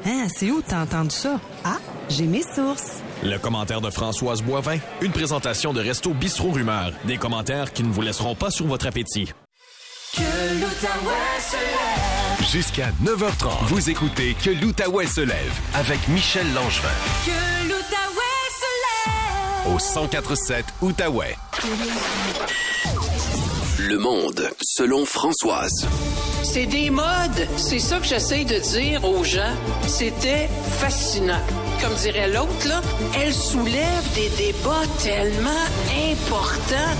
Hein, c'est où t'as entendu ça? Ah, j'ai mes sources. Le commentaire de Françoise Boivin, une présentation de Resto Bistrot Rumeur. Des commentaires qui ne vous laisseront pas sur votre appétit. Que l'Outaouais se lève. Jusqu'à 9h30, vous écoutez Que l'Outaouais se lève avec Michel Langevin. Que l'Outaouais se lève. Au 104.7 Outaouais. Le monde, selon Françoise. C'est des modes. C'est ça que j'essaye de dire aux gens. C'était fascinant. Comme dirait l'autre, là, elle soulève des débats tellement importants.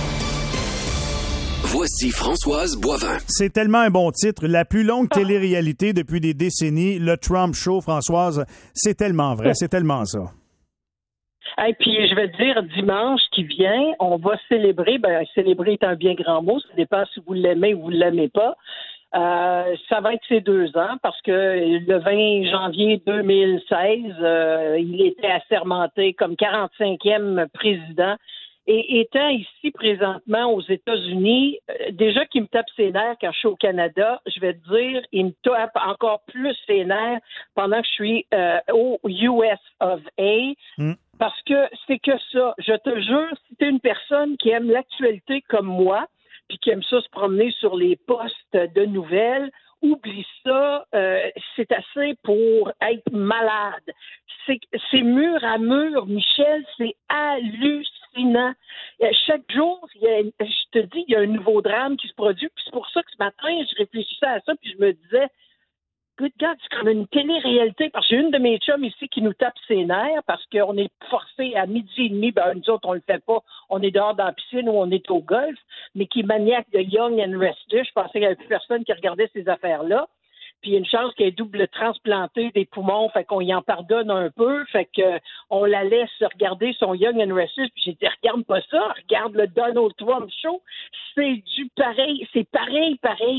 Voici Françoise Boivin. C'est tellement un bon titre. La plus longue télé-réalité depuis des décennies, le Trump Show, Françoise, c'est tellement vrai, c'est tellement ça. Et puis, je vais te dire, dimanche qui vient, on va célébrer, célébrer est un bien grand mot, ça dépend si vous l'aimez ou vous ne l'aimez pas. Ça va être ses 2 ans parce que le 20 janvier 2016, il était assermenté comme 45e président. Et étant ici présentement aux États-Unis, déjà qu'il me tape ses nerfs quand je suis au Canada, je vais te dire, il me tape encore plus ses nerfs pendant que je suis au US of A. Parce que c'est que ça. Je te jure, si t'es une personne qui aime l'actualité comme moi, puis qui aime ça se promener sur les postes de nouvelles, oublie ça, c'est assez pour être malade. C'est mur à mur, Michel, c'est hallucinant. Chaque jour, je te dis, il y a un nouveau drame qui se produit, puis c'est pour ça que ce matin, je réfléchissais à ça, puis je me disais, good God, c'est comme une télé-réalité, parce que j'ai une de mes chums ici qui nous tape ses nerfs, parce qu'on est forcé à 12h30, nous autres, on le fait pas, on est dehors dans la piscine ou on est au golf, mais qui est maniaque de Young and Restless. Je pensais qu'il n'y avait plus personne qui regardait ces affaires-là. Puis il y a une chance qu'elle est double transplantée des poumons, fait qu'on y en pardonne un peu, fait que on la laisse regarder son Young and Restless, puis j'ai dit, regarde pas ça, regarde le Donald Trump Show, c'est du pareil, c'est pareil.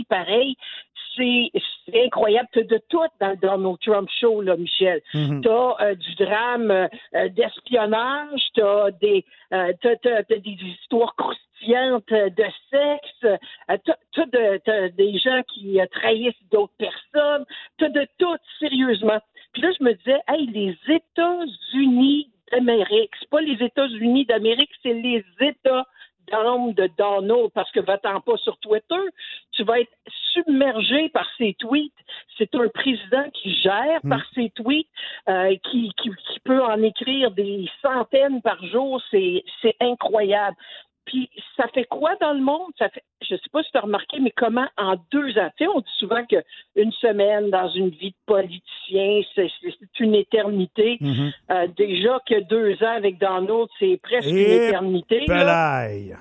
C'est incroyable. T'as de tout dans le Donald Trump Show, là, Michel. T'as du drame d'espionnage, t'as des histoires croustillantes de sexe, t'as des gens qui trahissent d'autres personnes, t'as de tout, sérieusement. Puis là, je me disais, hey, les États-Unis d'Amérique, c'est pas les États-Unis d'Amérique, c'est les États de Donald, parce que va-t'en pas sur Twitter, tu vas être submergé par ses tweets. C'est un président qui gère par ses tweets, qui peut en écrire des centaines par jour. C'est incroyable. Puis, ça fait quoi dans le monde? Ça fait, je sais pas si tu as remarqué, mais comment en 2 ans? Tu sais, on dit souvent qu'une semaine dans une vie de politicien, c'est une éternité. Déjà que 2 ans avec Donald, c'est presque une éternité. Là.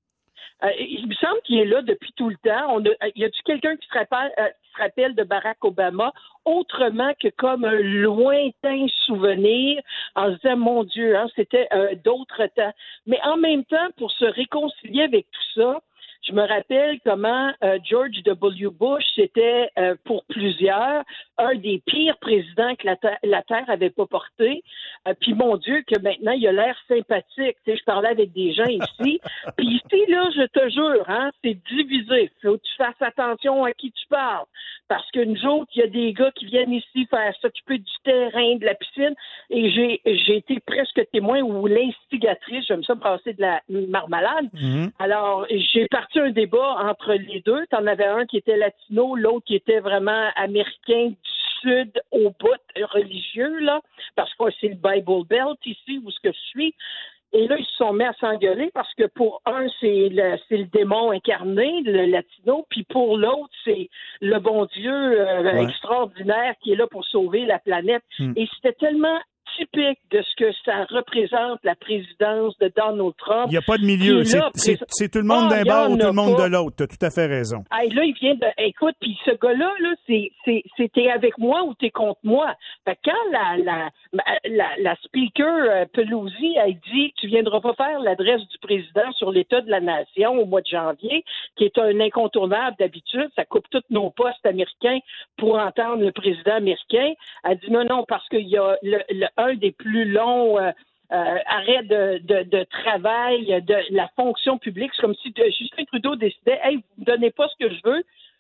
Il me semble qu'il est là depuis tout le temps. Y a-tu quelqu'un qui se rappelle de Barack Obama autrement que comme un lointain souvenir en se disant, mon Dieu, c'était d'autres temps. Mais en même temps, pour se réconcilier avec tout ça, je me rappelle comment George W. Bush, c'était pour plusieurs un des pires présidents que la Terre avait pas porté. Puis mon Dieu, que maintenant, il a l'air sympathique. Tu sais, je parlais avec des gens ici. Puis ici, là, je te jure, c'est divisé. Faut que tu fasses attention à qui tu parles. Parce que nous autres, il y a des gars qui viennent ici faire s'occuper du terrain, de la piscine. Et j'ai été presque témoin ou l'instigatrice. J'aime ça passer de la marmalade. Alors, j'ai parti un débat entre les deux. T'en avais un qui était latino, l'autre qui était vraiment américain du Sud au bout religieux, là, parce que c'est le Bible Belt ici, où ce que je suis. Et là, ils se sont mis à s'engueuler parce que pour un, c'est le démon incarné, le latino, puis pour l'autre, c'est le bon Dieu extraordinaire qui est là pour sauver la planète. Et c'était tellement typique de ce que ça représente, la présidence de Donald Trump. Il n'y a pas de milieu. C'est tout le monde d'un bord ou tout le monde de l'autre. Tu as tout à fait raison. Hey, là, il vient de... Écoute, puis ce gars-là, là, c'est t'es avec moi ou t'es contre moi. Fait que quand la speaker Pelosi a dit « Tu viendras pas faire l'adresse du président sur l'état de la nation au mois de janvier », qui est un incontournable d'habitude, ça coupe tous nos postes américains pour entendre le président américain, elle dit non, parce qu'il y a un des plus longs arrêts de travail de la fonction publique. C'est comme si Justin Trudeau décidait, hey, vous me donnez pas ce que je veux,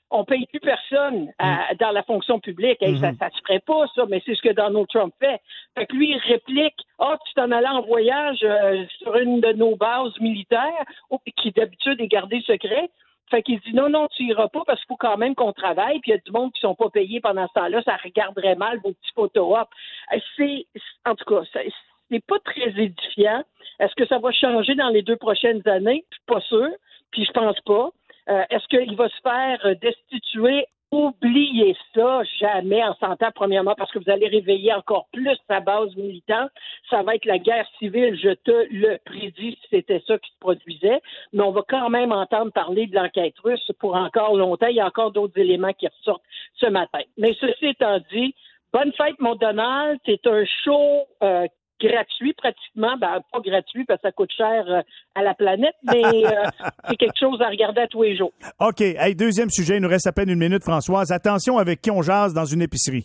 on paye plus personne dans la fonction publique. Hey, ça se ferait pas, ça, mais c'est ce que Donald Trump fait. Fait que lui, il réplique, tu t'en allais en voyage sur une de nos bases militaires, qui d'habitude est gardée secret. Fait qu'il dit non, tu iras pas parce qu'il faut quand même qu'on travaille, puis il y a du monde qui sont pas payés pendant ce temps-là, ça regarderait mal vos petits photo-op. En tout cas, c'est pas très édifiant. Est-ce que ça va changer dans les 2 prochaines années? Je suis pas sûr, puis je pense pas. Est-ce qu'il va se faire destituer? Oubliez ça, jamais en s'entend, premièrement, parce que vous allez réveiller encore plus sa base militante. Ça va être la guerre civile, je te le prédis, si c'était ça qui se produisait. Mais on va quand même entendre parler de l'enquête russe pour encore longtemps. Il y a encore d'autres éléments qui ressortent ce matin. Mais ceci étant dit, bonne fête, mon Donald. C'est un show gratuit pratiquement, pas gratuit parce que ça coûte cher à la planète, mais c'est quelque chose à regarder à tous les jours. OK. Hey, deuxième sujet, il nous reste à peine 1 minute, Françoise. Attention avec qui on jase dans une épicerie.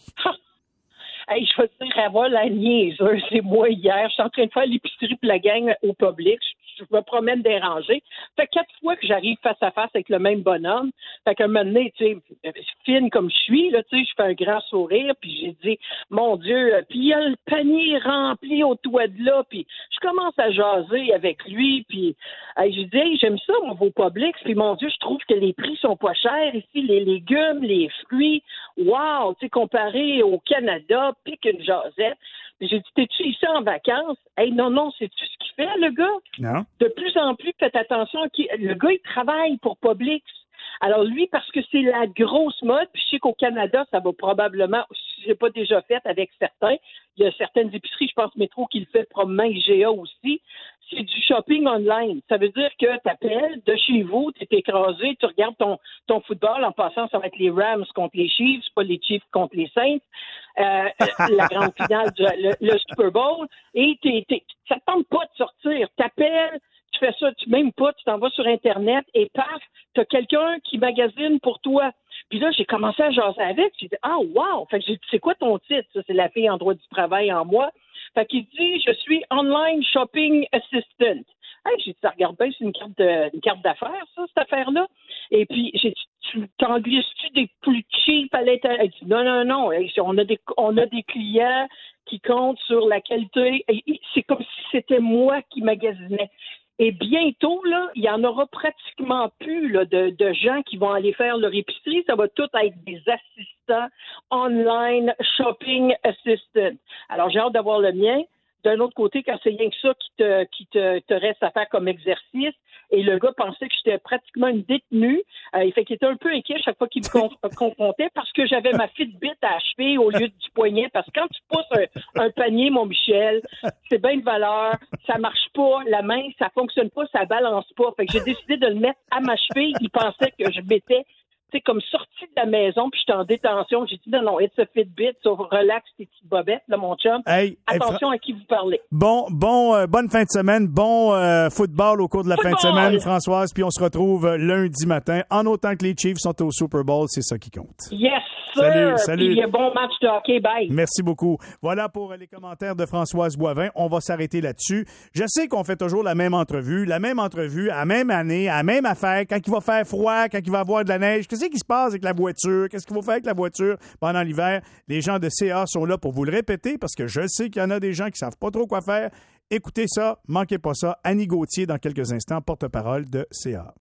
Hey, je veux dire, avoir la niaiseuse, c'est moi hier. Je suis en train de faire l'épicerie pour la gang au public. Je me promène déranger. Fait 4 fois que j'arrive face à face avec le même bonhomme. Fait qu'à un moment donné, tu sais, fine comme je suis, là, tu sais, je fais un grand sourire, puis j'ai dit, mon Dieu, puis il y a le panier rempli au toit de là, puis je commence à jaser avec lui, puis j'ai dit, hey, j'aime ça, mon beau Publix, puis mon Dieu, je trouve que les prix sont pas chers ici, les légumes, les fruits, wow, tu sais, comparé au Canada, puis qu'une jasette. J'ai dit, t'es-tu ici en vacances? Hey, non, sais-tu ce qu'il fait, le gars? Non. De plus en plus, faites attention. Le gars, il travaille pour Publix. Alors, lui, parce que c'est la grosse mode, puis je sais qu'au Canada, ça va probablement, si j'ai pas déjà fait avec certains, il y a certaines épiceries, je pense Métro qui le fait, probablement IGA aussi, c'est du shopping online. Ça veut dire que tu appelles de chez vous, tu es écrasé, tu regardes ton football, en passant, ça va être les Rams contre les Chiefs, pas les Chiefs contre les Saints, la grande finale, le Super Bowl, et ça te tente pas de sortir. T'appelles, tu fais ça, même pas, tu t'en vas sur Internet et paf, t'as quelqu'un qui magasine pour toi. Puis là, j'ai commencé à jaser avec. J'ai dit, wow! Fait que j'ai dit, c'est quoi ton titre? Ça, c'est la fille en droit du travail en moi. Fait qu'il dit, je suis Online Shopping Assistant. Hey, j'ai dit, ça regarde bien, c'est une carte d'affaires, ça, cette affaire-là. Et puis, j'ai dit, tu t'englises-tu des plus cheap à l'intérieur? Elle dit, non. On a des clients qui comptent sur la qualité. Et c'est comme si c'était moi qui magasinais. Et bientôt, là, il y en aura pratiquement plus là, de gens qui vont aller faire leur épicerie. Ça va tout être des assistants online shopping assistant. Alors, j'ai hâte d'avoir le mien. D'un autre côté, quand c'est rien que ça qui te reste à faire comme exercice, et le gars pensait que j'étais pratiquement une détenue, il fait qu'il était un peu inquiet chaque fois qu'il me confrontait parce que j'avais ma Fitbit à la cheville au lieu du poignet, parce que quand tu pousses un panier, mon Michel, c'est bien de valeur, ça marche pas, la main, ça fonctionne pas, ça balance pas. Fait que j'ai décidé de le mettre à ma cheville. Il pensait que je m'étais comme sortie de la maison, puis j'étais en détention. J'ai dit non, it's a Fitbit, so relax tes petites bobettes, là, mon chum. Hey, attention à qui vous parlez. Bonne fin de semaine, football au cours de la fin de semaine, Françoise, puis on se retrouve lundi matin, en autant que les Chiefs sont au Super Bowl, c'est ça qui compte. Yes, sir! Salut. Puis il y a bon match de hockey, bye! Merci beaucoup. Voilà pour les commentaires de Françoise Boivin. On va s'arrêter là-dessus. Je sais qu'on fait toujours la même entrevue, à la même année, à la même affaire, quand il va faire froid, quand il va avoir de la neige. Qu'est-ce qui se passe avec la voiture? Qu'est-ce qu'il faut faire avec la voiture pendant l'hiver? Les gens de CA sont là pour vous le répéter parce que je sais qu'il y en a des gens qui savent pas trop quoi faire. Écoutez ça, manquez pas ça. Annie Gauthier, dans quelques instants, porte-parole de CA.